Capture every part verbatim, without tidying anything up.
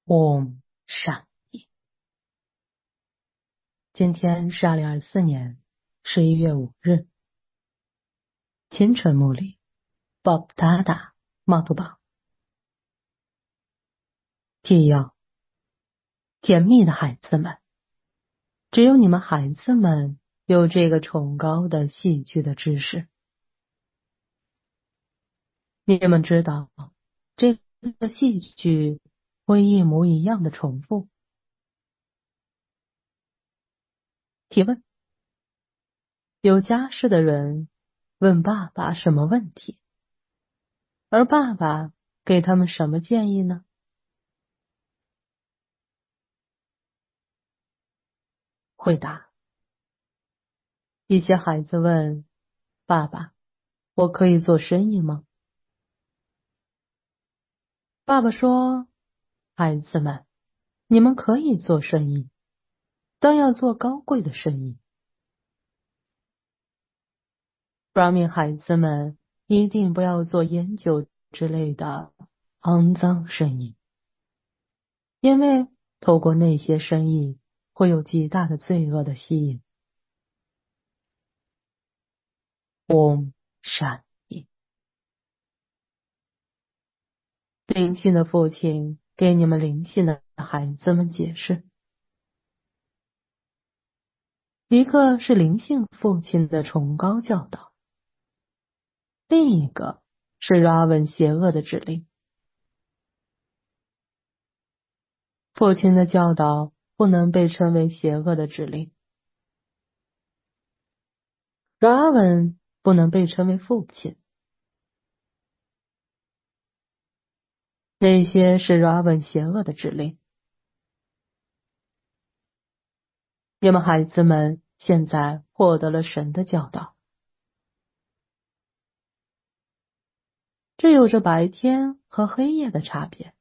Om 善意。今天是二零二四年十一月五日，清晨木里 Bob 达达茂图榜。提要：甜蜜的孩子们，只有你们孩子们有这个崇高的戏剧的知识。你们知道，这个戏剧会一模一样的重复。提问：有家室的人问爸爸什么问题，而爸爸给他们什么建议呢？回答：一些孩子问爸爸，我可以做生意吗？爸爸说，孩子们，你们可以做生意，但要做高贵的生意。说明孩子们一定不要做烟酒之类的肮脏生意，因为透过那些生意会有极大的罪恶的吸引。Om 善意。灵性的父亲给你们灵性的孩子们解释，一个是灵性父亲的崇高教导，另一个是 Ravan 邪恶的指令。父亲的教导不能被称为邪恶的指令， Ravan 不能被称为父亲。那些是 Ravan 邪恶的指令。你们孩子们现在获得了神的教导，这有着白天和黑夜的差别。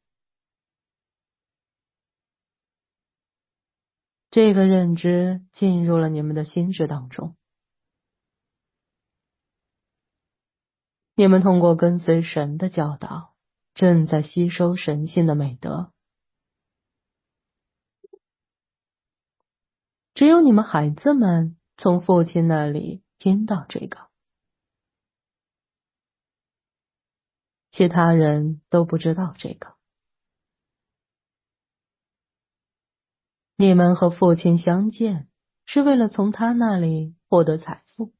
这个认知进入了你们的心智当中，你们通过跟随神的教导，正在吸收神性的美德。只有你们孩子们从父亲那里听到这个，其他人都不知道这个。你们和父亲相见，是为了从他那里获得财富。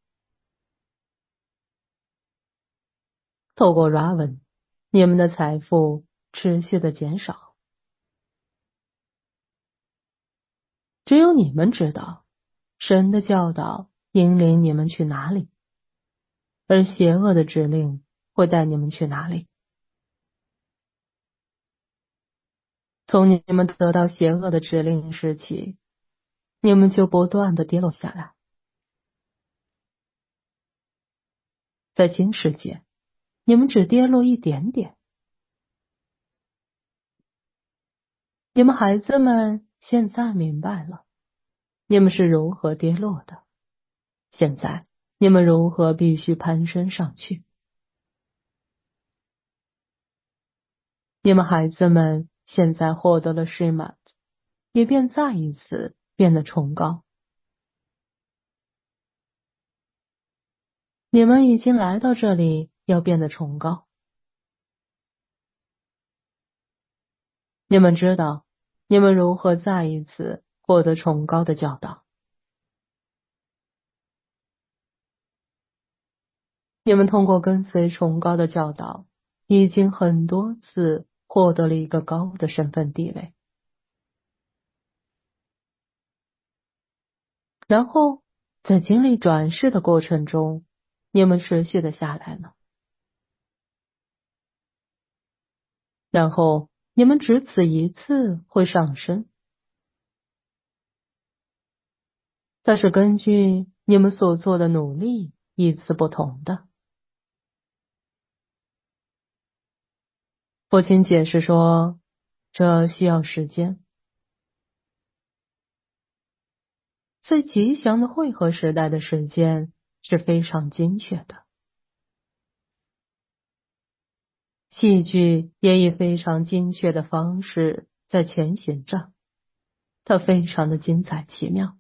透过 Ravan， 你们的财富持续的减少。只有你们知道，神的教导引领你们去哪里，而邪恶的指令会带你们去哪里。从你们得到邪恶的指令时起，你们就不断的跌落下来。在新世界，你们只跌落一点点。你们孩子们现在明白了，你们是如何跌落的。现在，你们如何必须攀升上去。你们孩子们现在获得了释满，也便再一次变得崇高。你们已经来到这里，要变得崇高。你们知道，你们如何再一次获得崇高的教导。你们通过跟随崇高的教导，已经很多次获得了一个高的身份地位。然后，在经历转世的过程中，你们持续的下来了。然后，你们只此一次会上升。但是根据你们所做的努力，依次不同的。父亲解释说，这需要时间。最吉祥的汇合时代的时间是非常精确的。戏剧也以非常精确的方式在前行着，它非常的精彩奇妙。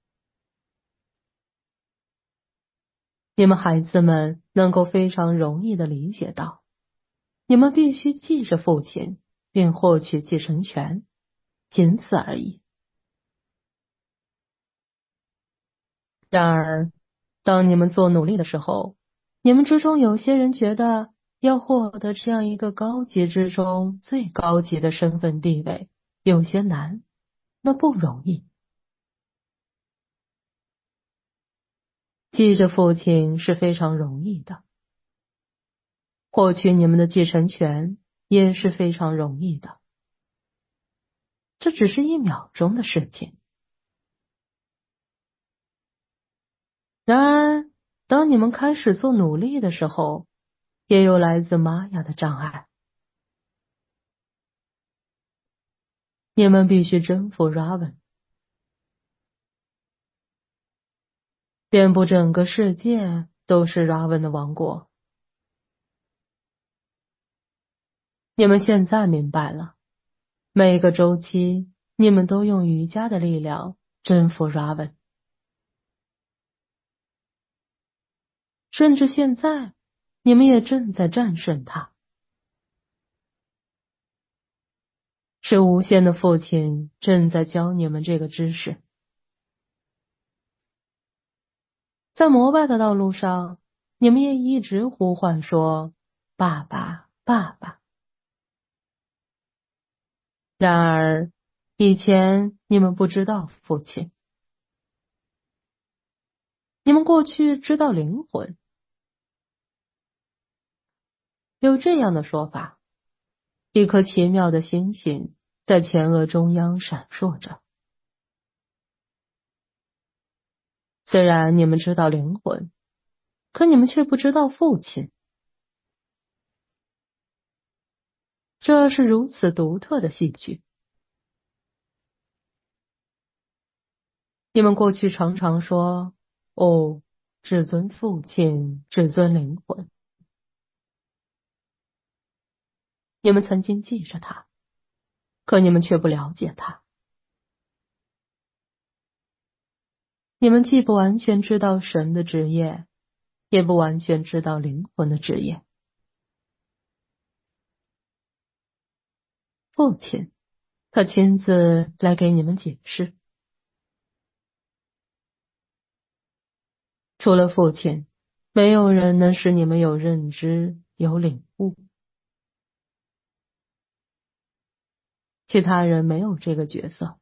你们孩子们能够非常容易的理解到，你们必须记着父亲，并获取继承权，仅此而已。然而，当你们做努力的时候，你们之中有些人觉得要获得这样一个高级之中最高级的身份地位有些难，那不容易。记着父亲是非常容易的，获取你们的继承权也是非常容易的，这只是一秒钟的事情。然而，当你们开始做努力的时候，也有来自玛雅的障碍。你们必须征服 Raven， 遍布整个世界都是 Raven 的王国。你们现在明白了，每个周期你们都用瑜伽的力量征服 Raven， 甚至现在你们也正在战胜它。是无限的父亲正在教你们这个知识。在膜拜的道路上，你们也一直呼唤说爸爸爸爸。然而以前你们不知道父亲，你们过去知道灵魂。有这样的说法，一颗奇妙的星星在前额中央闪烁着。虽然你们知道灵魂，可你们却不知道父亲。这是如此独特的戏剧。你们过去常常说，哦，只尊父亲，只尊灵魂。你们曾经记着他，可你们却不了解他。你们既不完全知道神的职业，也不完全知道灵魂的职业。父亲，他亲自来给你们解释。除了父亲，没有人能使你们有认知、有领悟。其他人没有这个角色。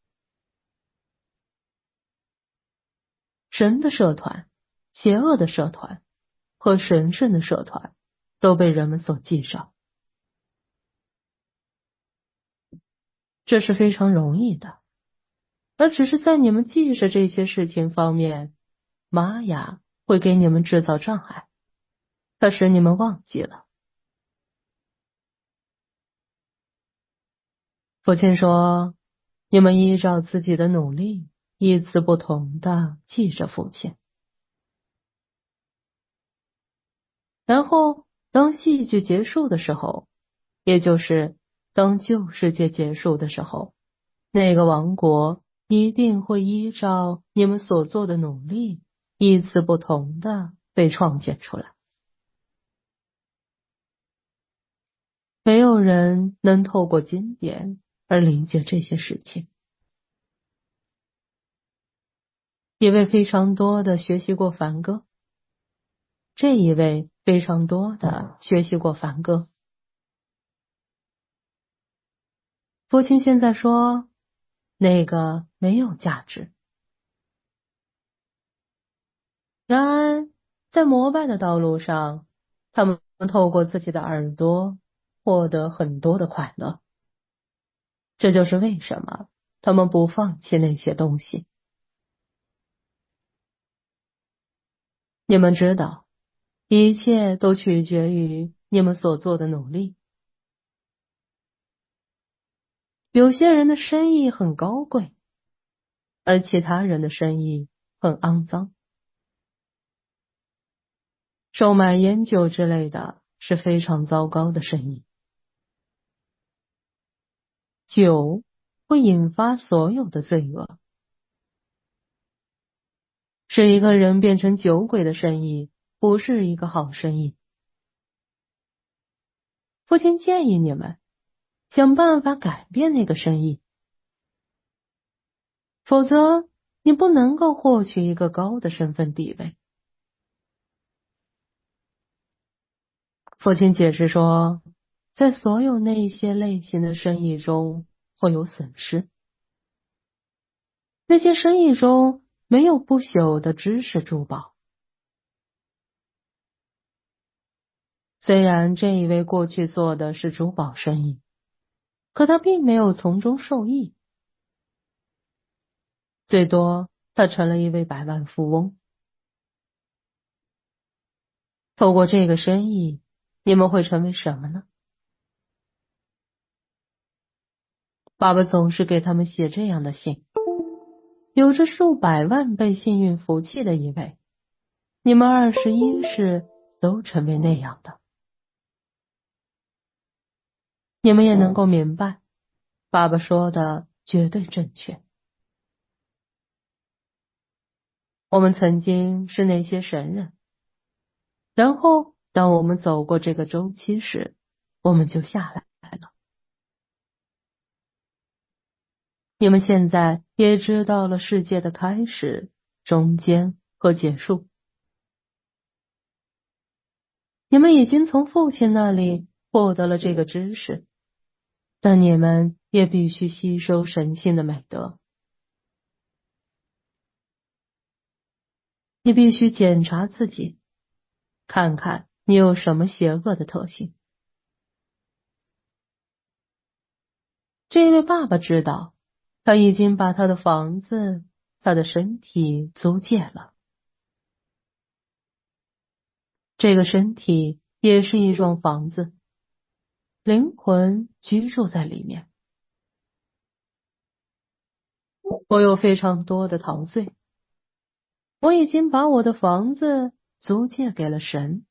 神的社团、邪恶的社团和神圣的社团都被人们所记着。这是非常容易的，而只是在你们记着这些事情方面，玛雅会给你们制造障碍，它使你们忘记了。父亲说，你们依照自己的努力，一字不同的记着父亲。然后当戏剧结束的时候，也就是当旧世界结束的时候，那个王国一定会依照你们所做的努力，一字不同的被创建出来。没有人能透过经典而理解这些事情。一位非常多的学习过梵歌，这一位非常多的学习过梵歌。父亲现在说，那个没有价值。然而，在膜拜的道路上，他们透过自己的耳朵获得很多的快乐。这就是为什么他们不放弃那些东西。你们知道，一切都取决于你们所做的努力。有些人的生意很高贵，而其他人的生意很肮脏。售卖烟酒之类的是非常糟糕的生意。 酒会引发所有的罪恶。使一个人变成酒鬼的生意，不是一个好生意。父亲建议你们想办法改变那个生意，否则你不能够获取一个高的身份地位。父亲解释说，在所有那些类型的生意中会有损失，那些生意中没有不朽的知识珠宝。虽然这一位过去做的是珠宝生意，可他并没有从中受益，最多他成了一位百万富翁。透过这个生意，你们会成为什么呢？爸爸总是给他们写这样的信，有着数百万倍幸运福气的一位，你们二十一世都成为那样的。你们也能够明白，爸爸说的绝对正确。我们曾经是那些神人，然后当我们走过这个周期时，我们就下来了。你们现在也知道了世界的开始、中间和结束。你们已经从父亲那里获得了这个知识，但你们也必须吸收神性的美德。你必须检查自己，看看你有什么邪恶的特性。这位爸爸知道，他已经把他的房子、他的身体租借了。这个身体也是一幢房子，灵魂居住在里面。我有非常多的陶醉，我已经把我的房子租借给了神。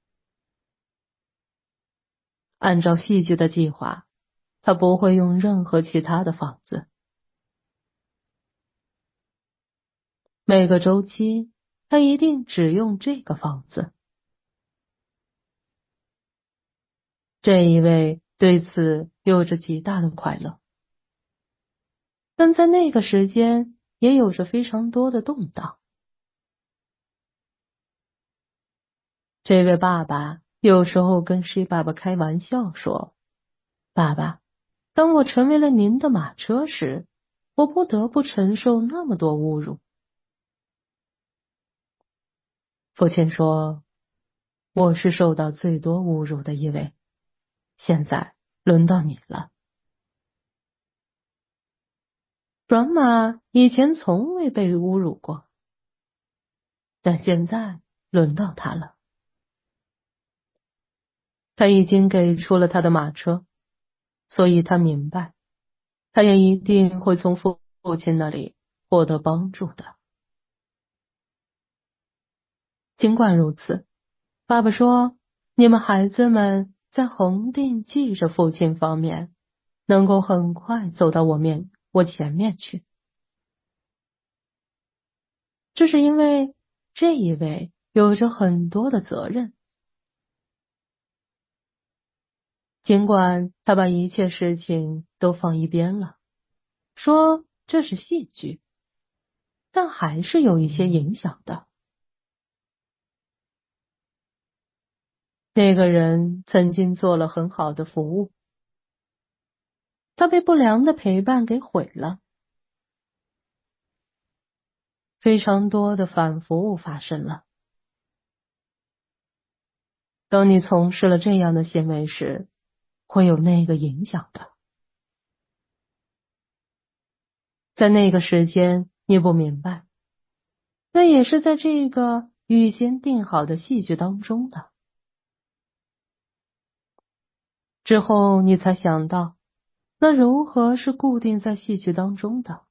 按照戏剧的计划，他不会用任何其他的房子。每个周期，他一定只用这个房子。这一位对此有着极大的快乐，但在那个时间也有着非常多的动荡。这位爸爸有时候跟西爸爸开玩笑说：爸爸，当我成为了您的马车时，我不得不承受那么多侮辱。父亲说，我是受到最多侮辱的一位，现在轮到你了。软马以前从未被侮辱过，但现在轮到他了。他已经给出了他的马车，所以他明白，他也一定会从父父亲那里获得帮助的。尽管如此，爸爸说，你们孩子们在恒定记着父亲方面，能够很快走到我面我前面去。这是因为这一位有着很多的责任。尽管他把一切事情都放一边了，说这是戏剧，但还是有一些影响的。那个人曾经做了很好的服务，他被不良的陪伴给毁了。非常多的反服务发生了。当你从事了这样的行为时，会有那个影响的。在那个时间，你不明白，那也是在这个预先定好的戏剧当中的。之后你才想到，那如何是固定在戏剧当中的。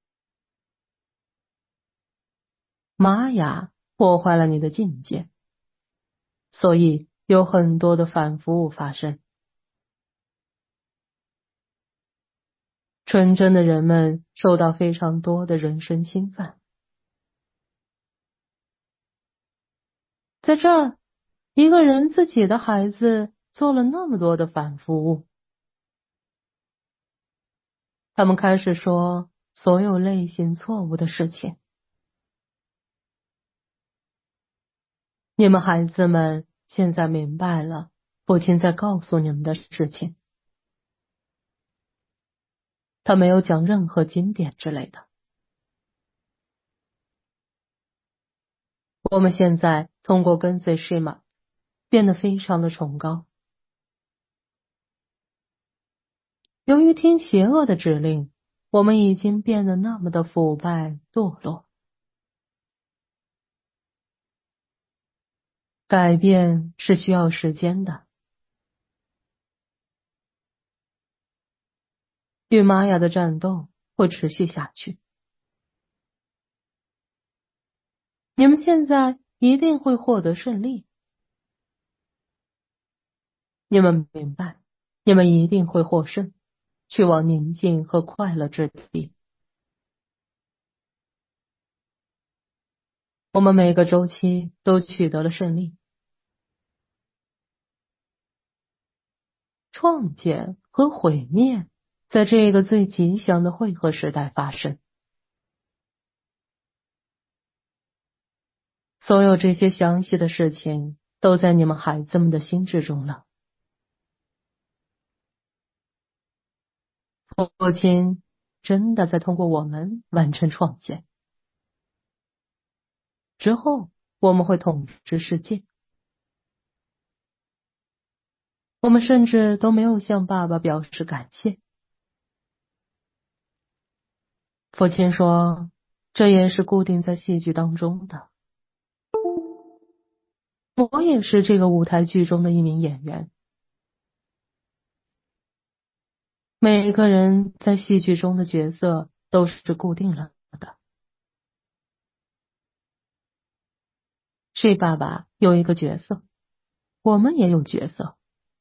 玛雅破坏了你的境界，所以有很多的反服务发生。 纯真的人们受到非常多的人身侵犯。在这儿，一个人自己的孩子做了那么多的反服务。他们开始说所有类型错误的事情。你们孩子们现在明白了父亲在告诉你们的事情。他没有讲任何经典之类的。我们现在通过跟随施玛变得非常的崇高。由于听邪恶的指令，我们已经变得那么的腐败堕落。改变是需要时间的。与玛雅的战斗会持续下去。你们现在一定会获得胜利。你们明白，你们一定会获胜，去往宁静和快乐之地。我们每个周期都取得了胜利。创建和毁灭在这个最吉祥的汇合时代发生。所有这些详细的事情都在你们孩子们的心智中了。父亲真的在通过我们完成创建。之后我们会统治世界。我们甚至都没有向爸爸表示感谢。父亲说，这也是固定在戏剧当中的。我也是这个舞台剧中的一名演员。每个人在戏剧中的角色都是固定了的。谁爸爸有一个角色，我们也有角色。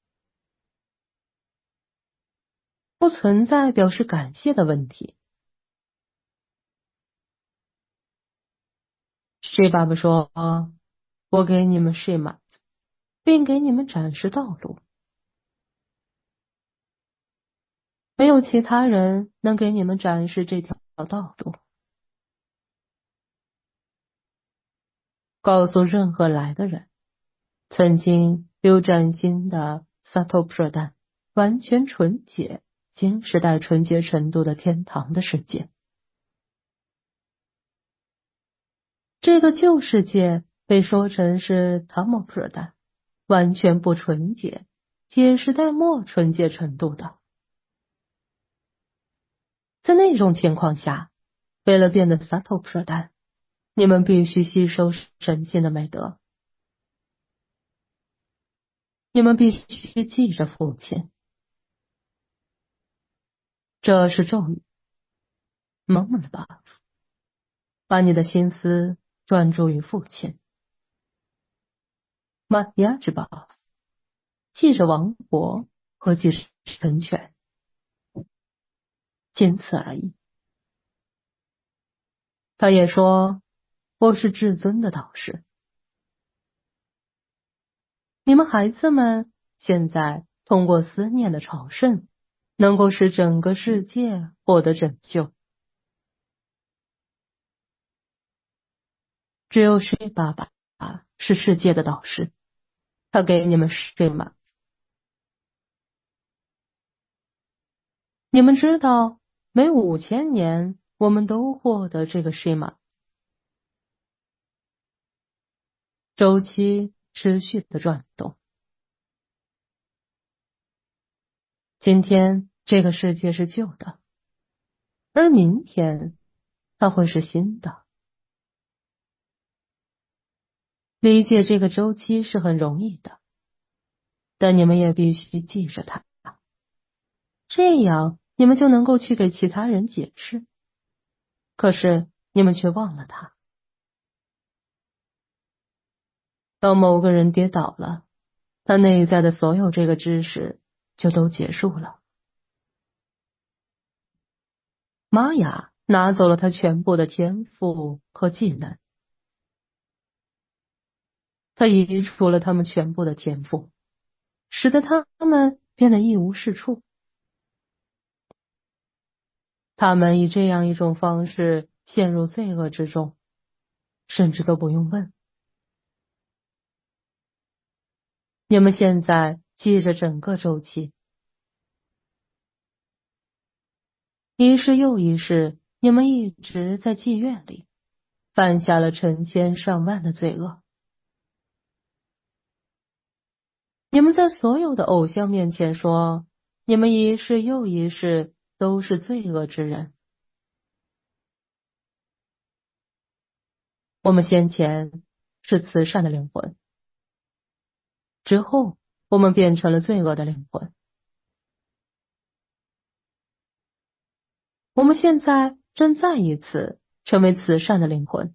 不存在表示感谢的问题。谁爸爸说，我给你们谁马，并给你们展示道路。没有其他人能给你们展示这条道路。告诉任何来的人，曾经有崭新的萨托普尔丹，完全纯洁，新时代纯洁程度的天堂的世界。这个旧世界被说成是塔莫普尔丹，完全不纯洁，铁时代末纯洁程度的。在那种情况下，为了变得萨托普尔丹，你们必须吸收神性的美德。你们必须记着父亲。这是咒语。萌萌的吧，把你的心思专注于父亲。马亚之宝，记着王国和记着神权，仅此而已。他也说，我是至尊的导师。你们孩子们现在通过思念的朝圣，能够使整个世界获得拯救。只有谁爸爸是世界的导师，他给你们谁吗？你们知道，每五千年我们都获得这个谁吗？周期持续的转动。今天这个世界是旧的，而明天它会是新的。理解这个周期是很容易的，但你们也必须记着它，这样你们就能够去给其他人解释。可是你们却忘了它。当某个人跌倒了，他内在的所有这个知识就都结束了。 玛雅拿走了他全部的天赋和技能，他移除了他们全部的天赋，使得他们变得一无是处。他们以这样一种方式陷入罪恶之中，甚至都不用问。你们现在记着整个周期，一世又一世，你们一直在妓院里犯下了成千上万的罪恶。你们在所有的偶像面前说，你们一世又一世都是罪恶之人。我们先前是慈善的灵魂，之后我们变成了罪恶的灵魂。我们现在正再一次成为慈善的灵魂。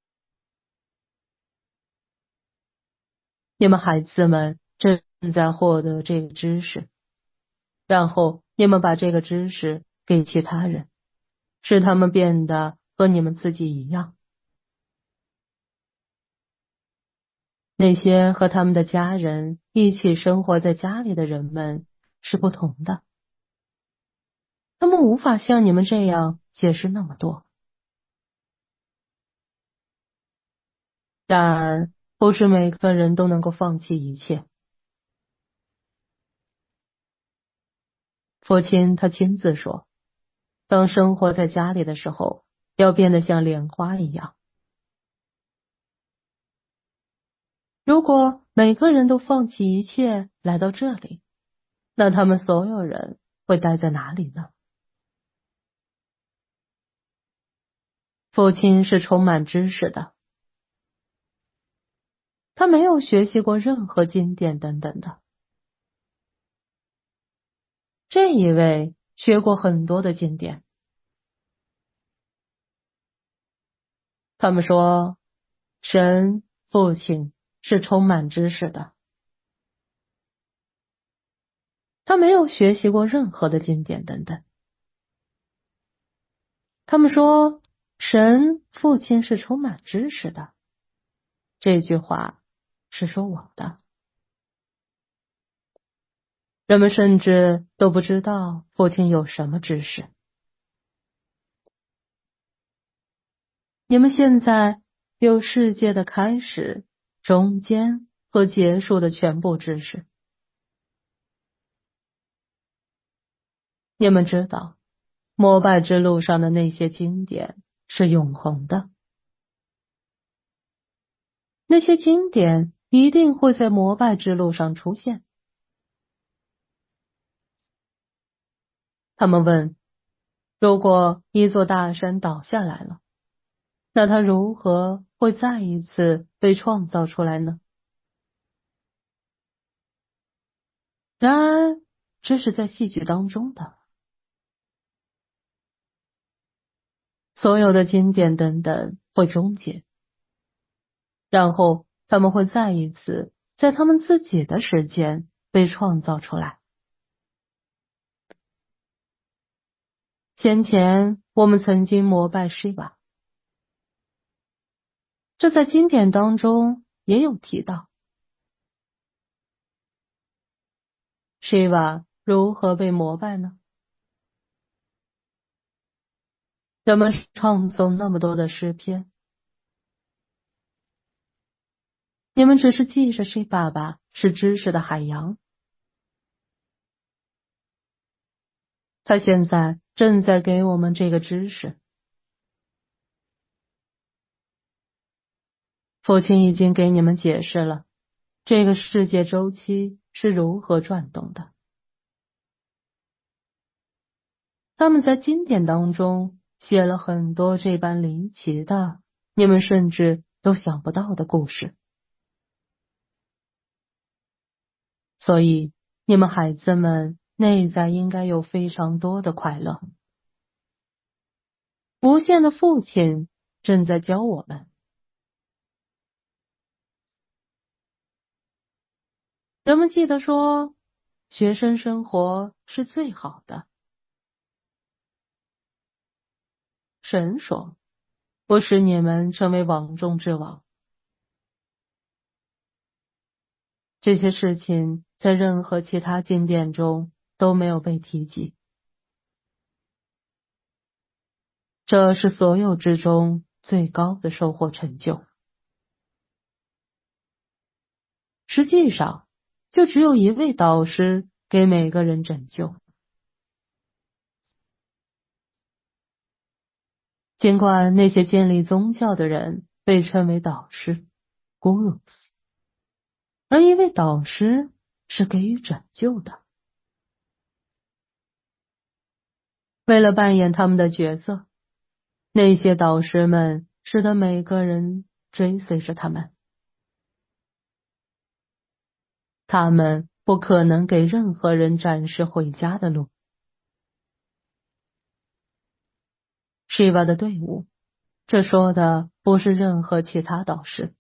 你们孩子们正在获得这个知识，然后你们把这个知识给其他人，使他们变得和你们自己一样。那些和他们的家人一起生活在家里的人们是不同的，他们无法像你们这样解释那么多。然而，不是每个人都能够放弃一切。父亲他亲自说，当生活在家里的时候，要变得像莲花一样。如果每个人都放弃一切来到这里，那他们所有人会待在哪里呢？父亲是充满知识的，他没有学习过任何经典等等的。这一位学过很多的经典。他们说，神父亲是充满知识的，他没有学习过任何的经典等等。他们说，神父亲是充满知识的，这句话是说我的。人们甚至都不知道父亲有什么知识。你们现在有世界的开始、中间和结束的全部知识。你们知道，膜拜之路上的那些经典是永恒的，那些经典一定会在膜拜之路上出现。他们问，如果一座大山倒下来了，那它如何会再一次被创造出来呢？然而，这是在戏剧当中的。所有的经典等等会终结，然后他们会再一次在他们自己的时间被创造出来。先前我们曾经膜拜 Shiva， 这在经典当中也有提到。Shiva 如何被膜拜呢？人们唱诵那么多的诗篇，你们只是记着 Shiva 爸爸是知识的海洋，他现在正在给我们这个知识。父亲已经给你们解释了这个世界周期是如何转动的。他们在经典当中写了很多这般离奇的，你们甚至都想不到的故事。所以，你们孩子们内在应该有非常多的快乐。无限的父亲正在教我们。人们记得说，学生生活是最好的。 神说，我使你们成为王中之王。这些事情在任何其他经典中都没有被提及。这是所有之中最高的收获成就。实际上，就只有一位导师给每个人拯救。尽管那些建立宗教的人被称为导师 gurus， 而一位导师是给予拯救的。为了扮演他们的角色，那些导师们使得每个人追随着他们。他们不可能给任何人展示回家的路。Shiva 的队伍，这说的不是任何其他导师。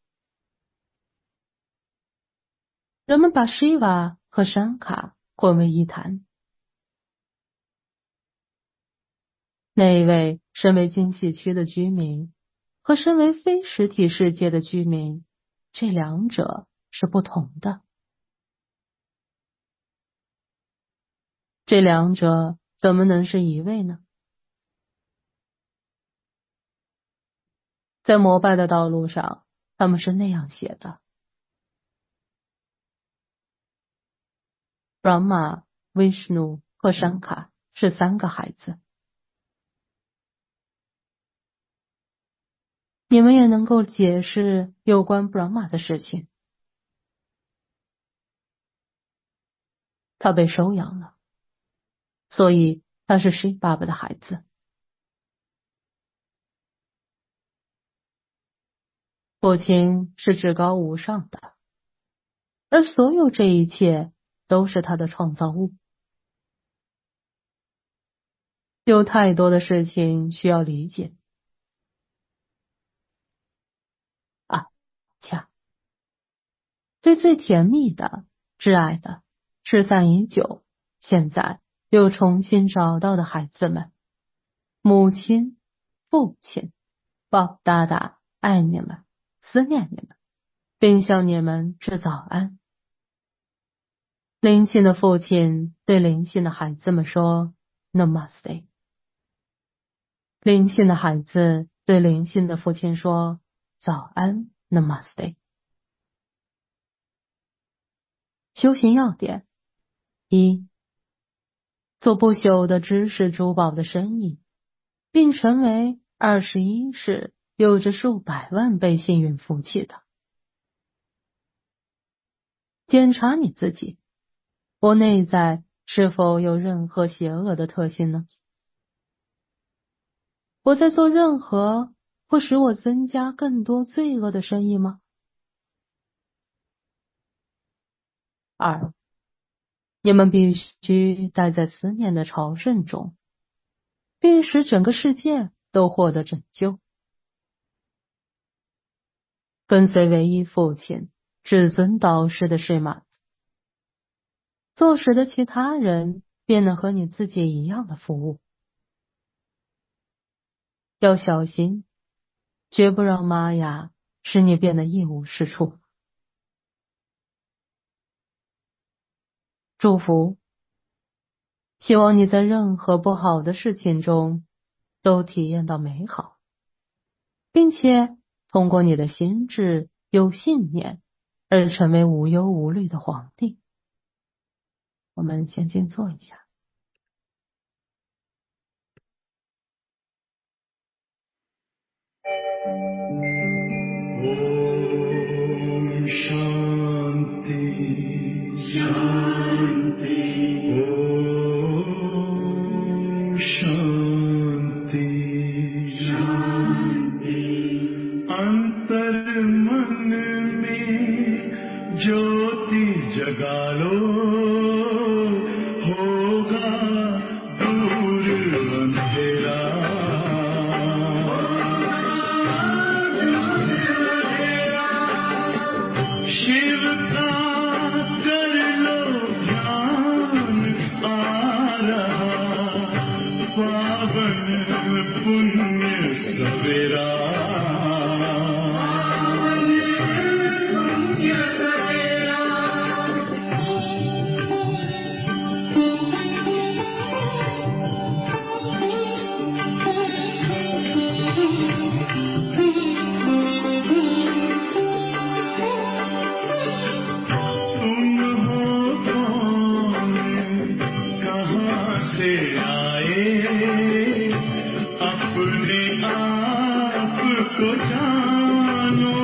人们把 Shiva 和山卡混为一谈。那一位身为经济区的居民和身为非实体世界的居民，这两者是不同的。这两者怎么能是一位呢？在膜拜的道路上，他们是那样写的：Brahma、Vishnu 和山卡是三个孩子。你们也能够解释有关 Brahma 的事情。他被收养了，所以他是 Shiva 爸爸的孩子。父亲是至高无上的，而所有这一切都是他的创造物。有太多的事情需要理解。啊，恰，对最甜蜜的、挚爱的、失散已久，现在又重新找到的孩子们，母亲、父亲、宝大大，爱你们，思念你们，并向你们致早安。灵性的父亲对灵性的孩子们说 Namaste。灵性的孩子对灵性的父亲说早安 Namaste。修行要点：一、做不朽的知识珠宝的生意，并成为二十一世有着数百万倍幸运福气的。检查你自己，我内在是否有任何邪恶的特性呢？我在做任何会使我增加更多罪恶的生意吗？二、你们必须待在思念的朝圣中，并使整个世界都获得拯救。跟随唯一父亲、至尊导师的睡马，做使得其他人变得和你自己一样的服务。要小心，绝不让玛雅使你变得一无是处。祝福，希望你在任何不好的事情中都体验到美好，并且通过你的心智有信念而成为无忧无虑的皇帝。我们先静坐一下。 Om Shanti Shanti Om Shanti Shanti अंतर मन में ज्योति जगा लो होगा दूर अंधेरा पावन पुण्य सवेरा को जानो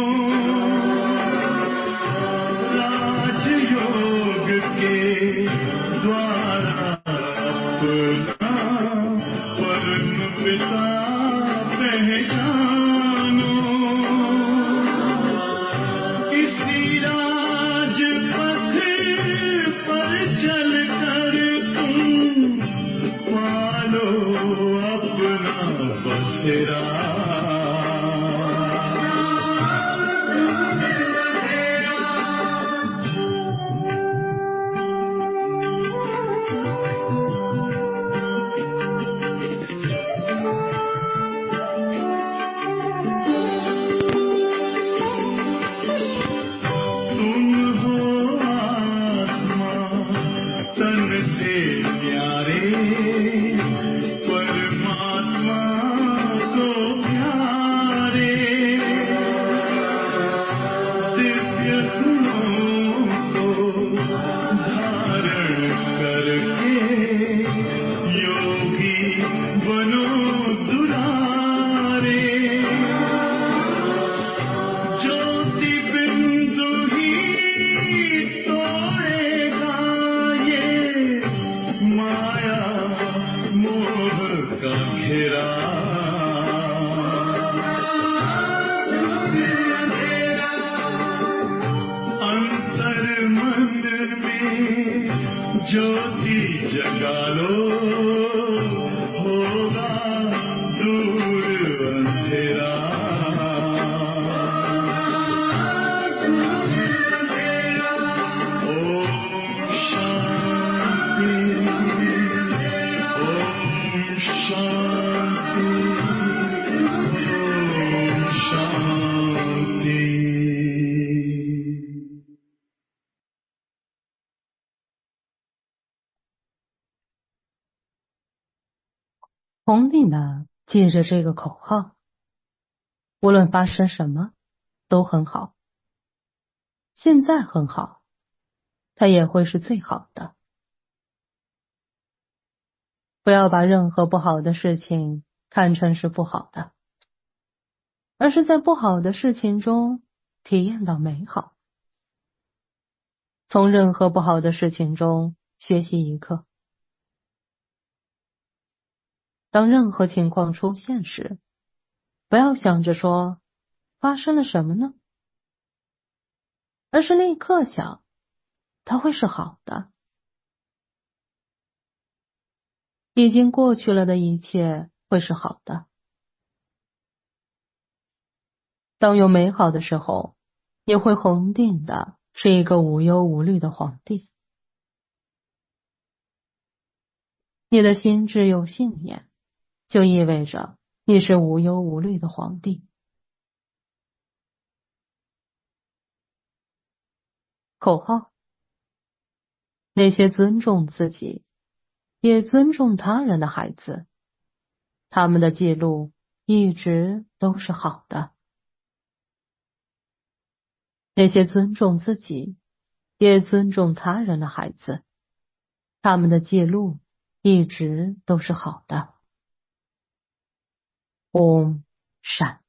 राजयोग के द्वारा अपना परम पिता पहचानो इसी राजपथ पर चल कर तुम पालो अपना बसेरा ज्योति जगा लो होगा दूर अंधेरा ओम शांति ओम शांति ओम शांति। 弘定的记着这个口号，无论发生什么都很好，现在很好，它也会是最好的。不要把任何不好的事情看成是不好的，而是在不好的事情中体验到美好。从任何不好的事情中学习一课。当任何情况出现时，不要想着说发生了什么呢，而是立刻想它会是好的。已经过去了的一切会是好的。当有美好的时候，也会弘定的是一个无忧无虑的皇帝。你的心智有信念，就意味着你是无忧无虑的皇帝。口号：那些尊重自己也尊重他人的孩子，他们的记录一直都是好的。那些尊重自己也尊重他人的孩子，他们的记录一直都是好的。Om Shanti。